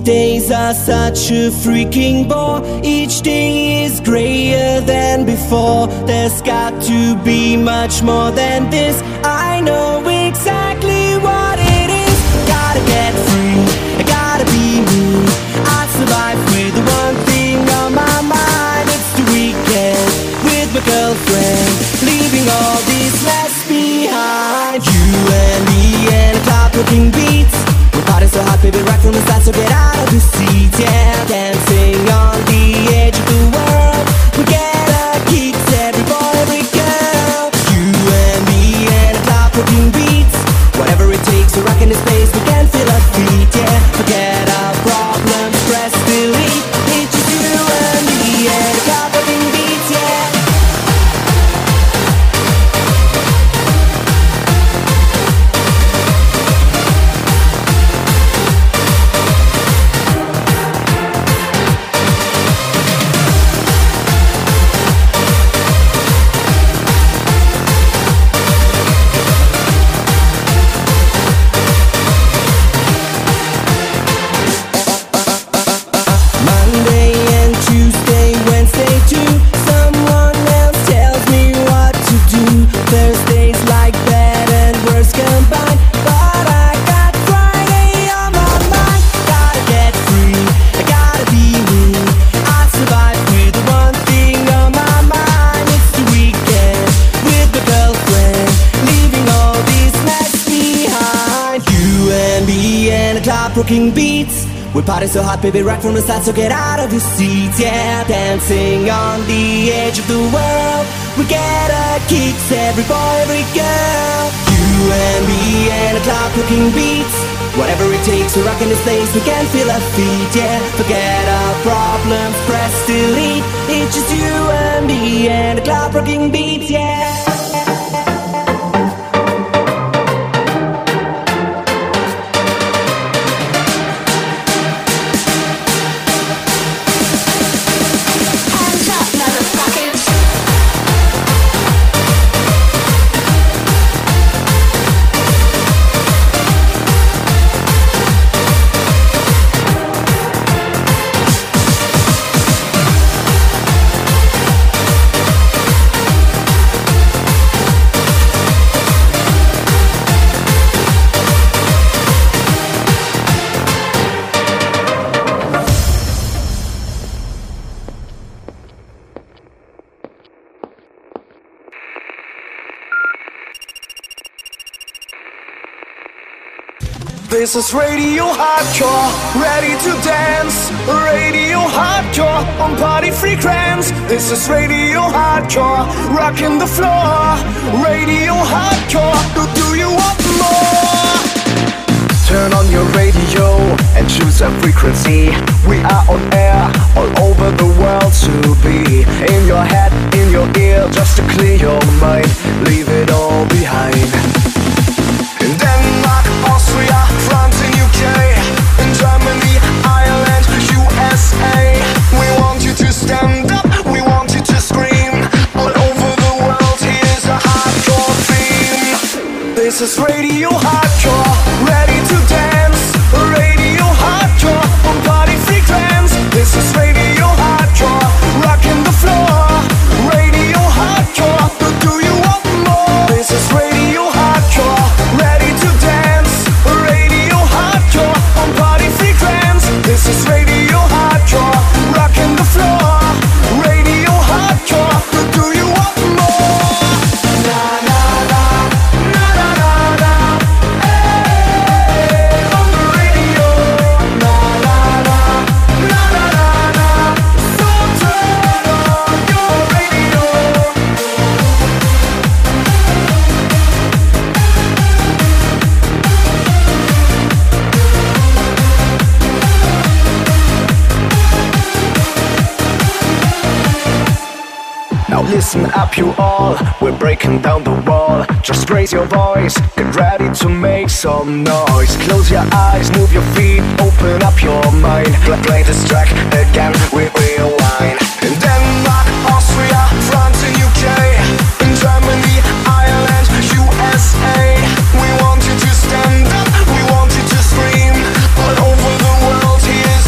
days are such a freaking bore. Each day is grayer than before. There's got to be much more than this. I know exactly what it is. Gotta get free, I gotta be me. I survive with the one thing on my mind. It's the weekend with my girlfriend, leaving all this mess behind. You and me and a club looking beats. We're partying so hot, baby, right from the start, so get out of the seat. Yeah, dancing on the edge of the world. We get our kicks, every boy, every girl. You and me and a club looking beats. Whatever it takes, we're rocking this place, we can feel our feet. Yeah, forget our problems, press delete. It's just you and me and a club looking beats. Yeah. Rocking beats, we party so hot, baby, right from the start, so get out of your seats. Yeah, dancing on the edge of the world. We get our kicks, every boy, every girl. You and me and a club rocking beats. Whatever it takes, we're rocking this place, we can feel our feet. Yeah, forget our problems, press delete. It's just you and me and a club rocking beats. Yeah. This is Radio Hardcore, ready to dance. Radio Hardcore on party frequency. This is Radio Hardcore, rocking the floor. Radio Hardcore, do you want more? Turn on your radio and choose a frequency. We are on air all over the world to be. In your head, in your ear, just to clear your mind. Leave it all behind. In Denmark, Austria, France and UK, in Germany, Ireland, USA. We want you to stand up, we want you to scream. All over the world, here's a hardcore theme. This is Radio Hardcore, ready to dance. Radio Hardcore on party frequency. This is Radio Hardcore, rocking the floor. Radio Hardcore, do you want more? This is Radio Hardcore, ready to dance. Radio Hardcore on party frequency. This is Radio Hardcore, rocking the floor. Radio Hardcore, do you want more? Na na na, na na na na, hey, on the radio. Na na na, na na na na, so turn on your radio. Now listen up you all, we're breaking down the wall. Just raise your voice, get ready to make some noise. Close your eyes, move your feet, open up your mind. Play this track again, we rewind. In Denmark, Austria, France and UK, in Germany, Ireland, USA. We want you to stand up, we want you to scream. All over the world, here's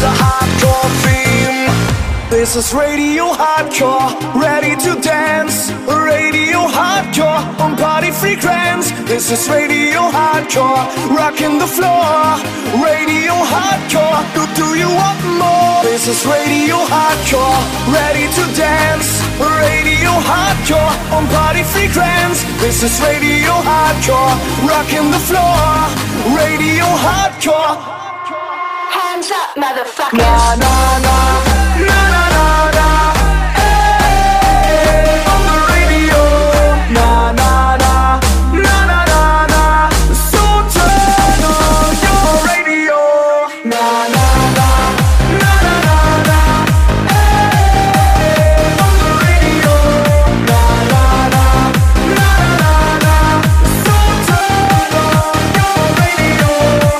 This is Radio Hardcore, ready to dance. Radio Hardcore on Party Frequenz. This is Radio Hardcore, rocking the floor. Radio Hardcore, do you want more? This is Radio Hardcore, ready to dance. Radio Hardcore on Party Frequenz. This is Radio Hardcore, rocking the floor. Radio Hardcore. Hands up, motherfuckers. Na na na, na na na na. Hey, on the radio. Na na na, na na na na. So turn on your radio. Na na na, na na na na. Hey, on the radio. Na na na, na na na na. So turn on your radio.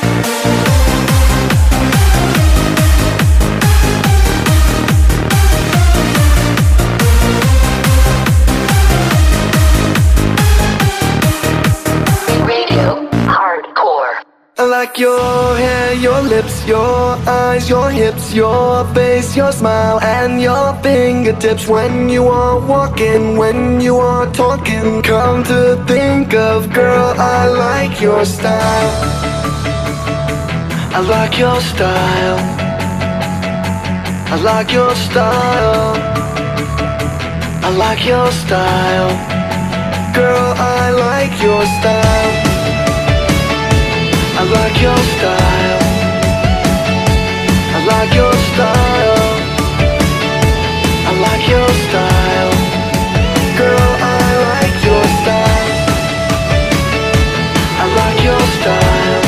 I like your hair, your lips, your eyes, your hips, your face, your smile, and your fingertips. When you are walking, when you are talking, come to think of, girl, I like your style. I like your style. I like your style. I like your style. Girl, I like your style. I like your style. I like your style. I like your style. Girl, I like your style. I like your style.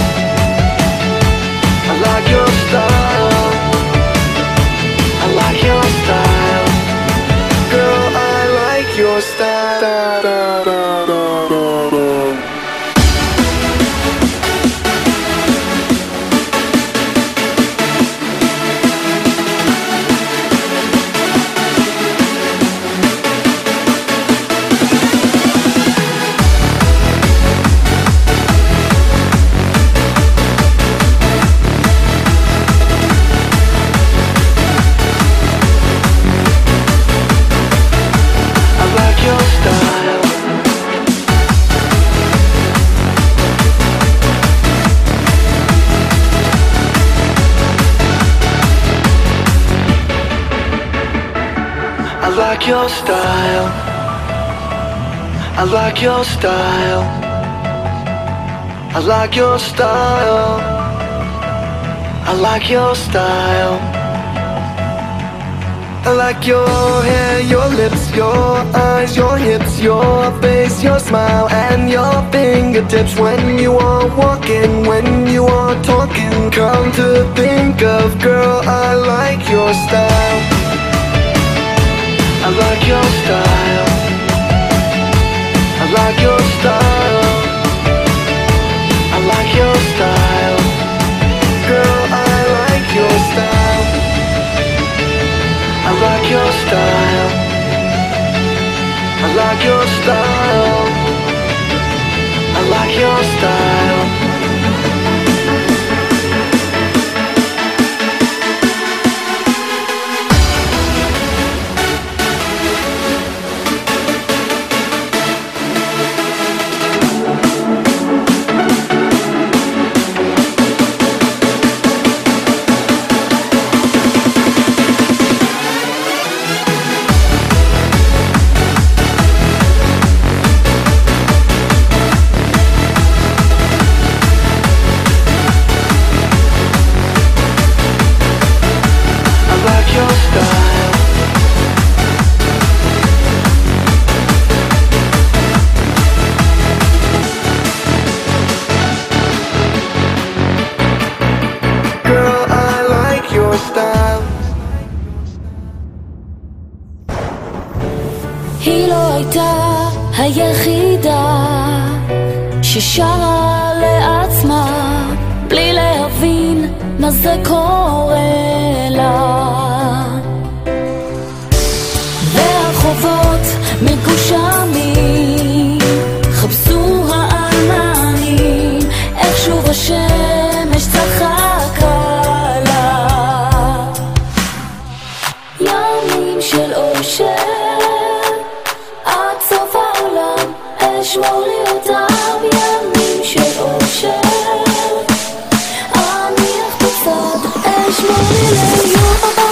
I like your style. I like your style. Girl, I like your style. I like your style. I like your style. I like your style. I like your style. I like your hair, your lips, your eyes, your hips, your face, your smile, and your fingertips. When you are walking, when you are talking, come to think of, girl, I like your style. I like your style. I like your style. I like your style. Girl, I like your style. I like your style. I like your style. I like your style. היא לא הייתה היחידה ששרה לעצמה בלי להבין מה זה קורה לה, והרחובות מגושמים, חפשו העננים איך שוב השמש צחקה לה. יום אשמור לי אותם ימים של אושר, אניח בצד, אשמור לי ליום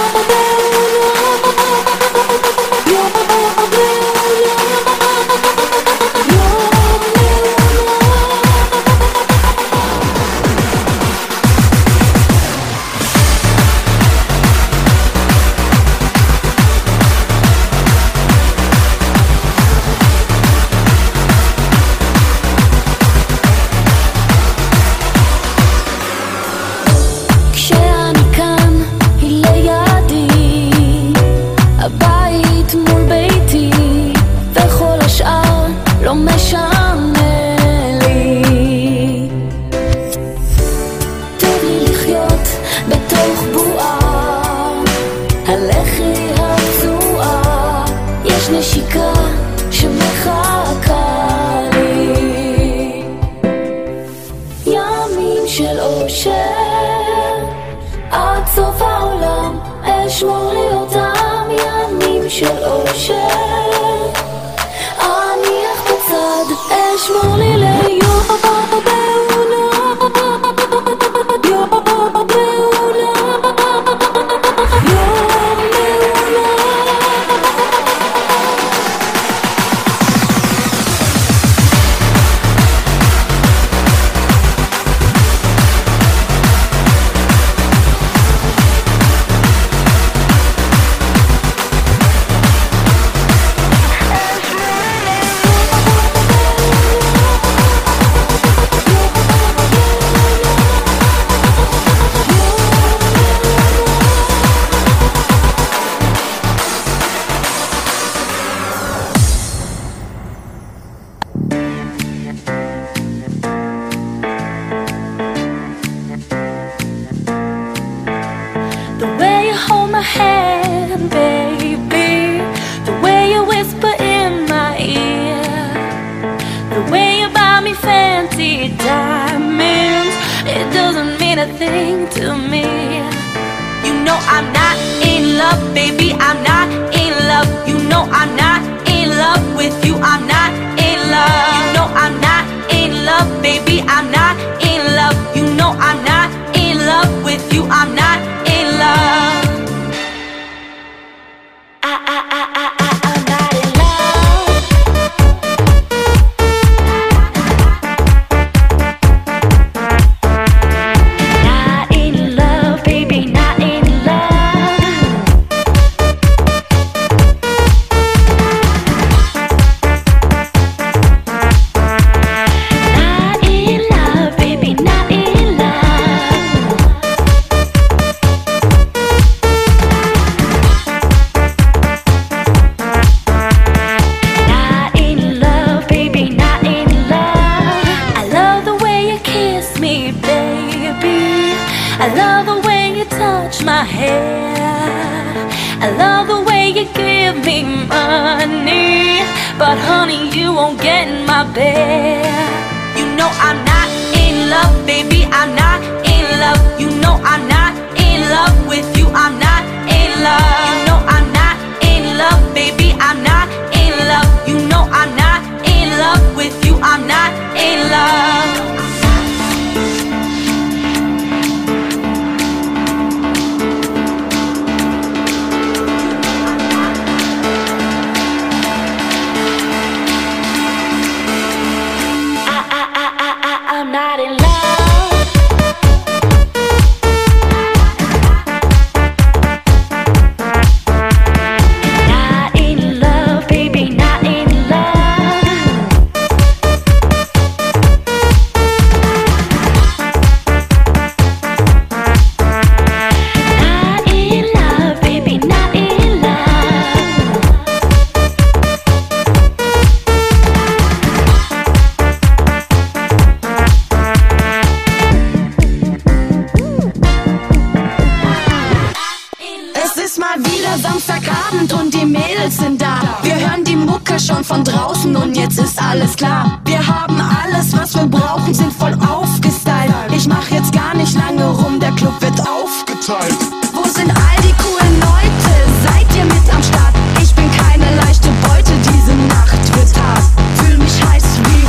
Samstagabend und die Mädels sind da. Wir hören die Mucke schon von draußen und jetzt ist alles klar. Wir haben alles, was wir brauchen, sind voll aufgestylt. Ich mach jetzt gar nicht lange rum, der Club wird aufgeteilt. Wo sind all die coolen Leute? Seid ihr mit am Start? Ich bin keine leichte Beute, diese Nacht wird hart. Fühl mich heiß wie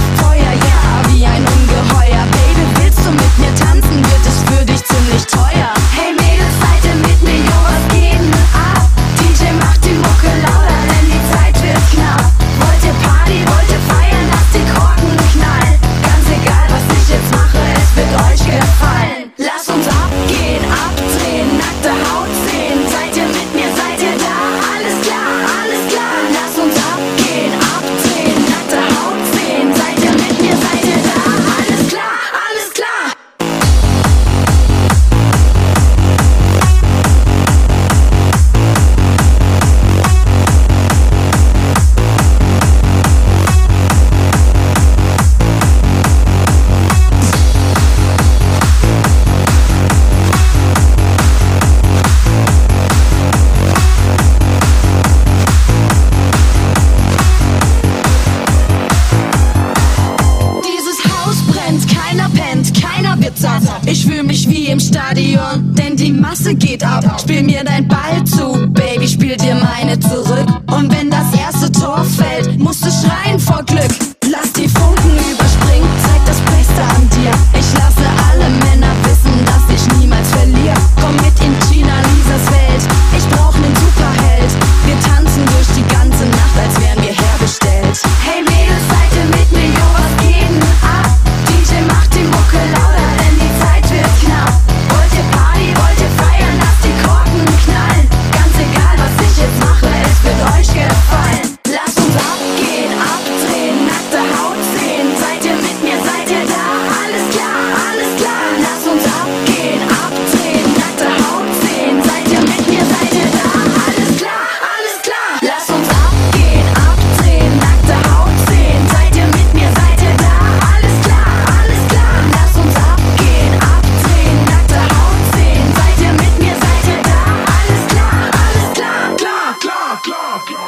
Stadion, denn die Masse geht ab. Spiel mir dein Ball zu, Baby, spiel dir meine zurück. Und wenn das erste Tor fällt, musst du schreien vor Glück. Lass die Funken überspringen, zeig das Beste an dir. Ich lasse alle Männer wissen, dass ich niemals verliere. Komm mit in China Lisas Welt, ich brauch nen Superheld. Wir tanzen durch die ganze Nacht, als wären wir hergestellt. Hey Mädels, seid ihr mit mir, yo, was geht denn ab? DJ macht die Mucke lauter, denn die Zeit wird knapp. Wollt ihr Party, wollt ihr feiern, lasst die Korken knallen. Ganz egal, was ich jetzt mache, es wird euch gefallen. Lasst uns abgehen, abdrehen, nackte Haut sehen. Seid ihr mit mir, seid ihr da? Alles klar, alles klar. Lasst uns abgehen, abdrehen, nackte Haut sehen. Seid ihr mit mir, seid ihr da? Alles klar, alles klar. Lasst uns abgehen, abdrehen, nackte Haut sehen. Seid ihr mit mir, seid ihr da? Alles klar, alles klar. Lasst uns abgehen, abdrehen, nackte Haut sehen. Seid ihr mit mir, seid ihr da? Alles klar, klar, klar.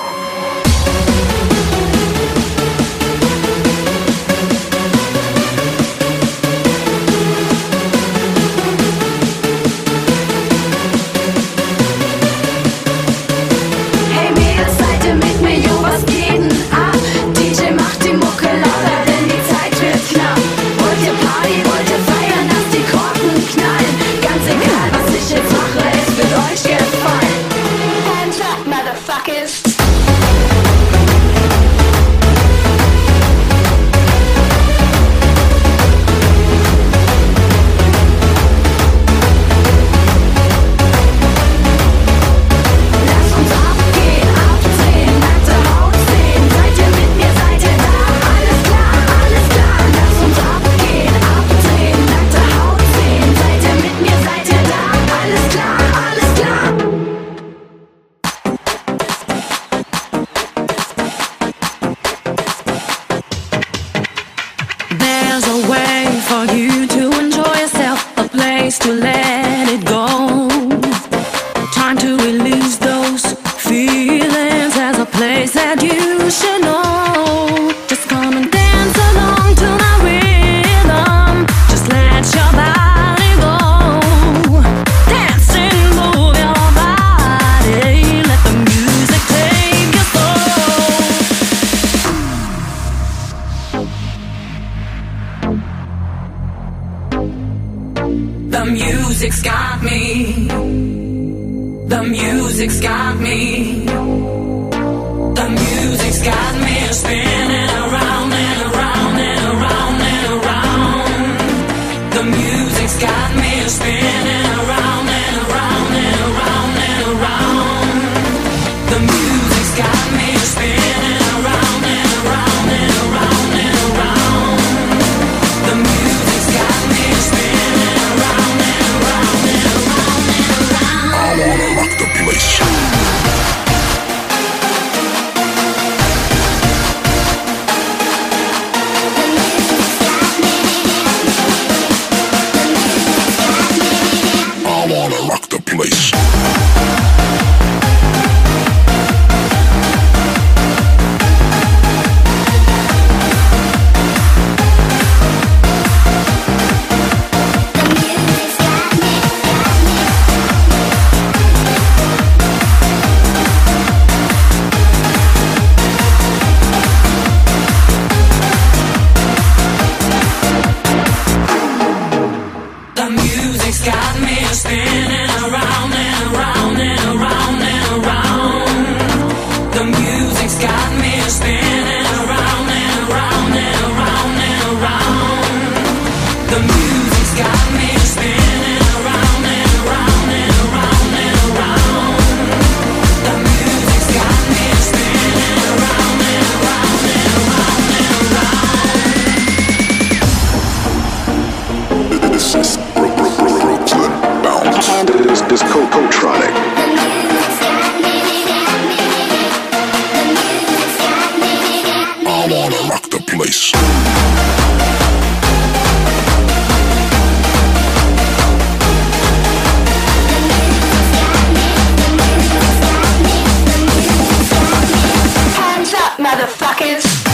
Hey Mädels, seid ihr mit mir, yo, was geht denn ab? DJ macht die Mucke lauter, denn die Zeit wird knapp. Wollt ihr Party, wollt ihr feiern, lasst die Korken knallen. Ganz egal, was ich jetzt mache, es wird euch gefallen. Hands up, motherfuckers. Lass uns abgehen, abdrehen, nackte Haut sehen. Seid ihr mit mir, seid ihr da? Alles klar, alles klar. Lass uns abgehen, abdrehen, nackte Haut sehen. Seid ihr mit mir, seid ihr da? Alles klar, alles klar. There's a way for you to enjoy yourself, a place to let it go. Time to release those feelings. There's a place that you should know. Just come and dance along to my rhythm. Just let your body go. Dance and move your body. Let the music take your soul. The music's got me. The music's got me. The music's got me spinning around and around and around and around. The music's got me spinning around and around and around and around. The music's got me spinning around and around and around and around. The music's got me spinning around and around and around and around. I wanna rock the place. I wanna rock the place. The music's got me spinning around and around and around and around. The music's got me spinning around and around and around and around. The music's got me spinning around and around and around and around. The music's got me spinning around and around and around and around. This is Brooklyn bounce. This is Cocotronic. I wanna rock the place. Hands up, motherfuckers.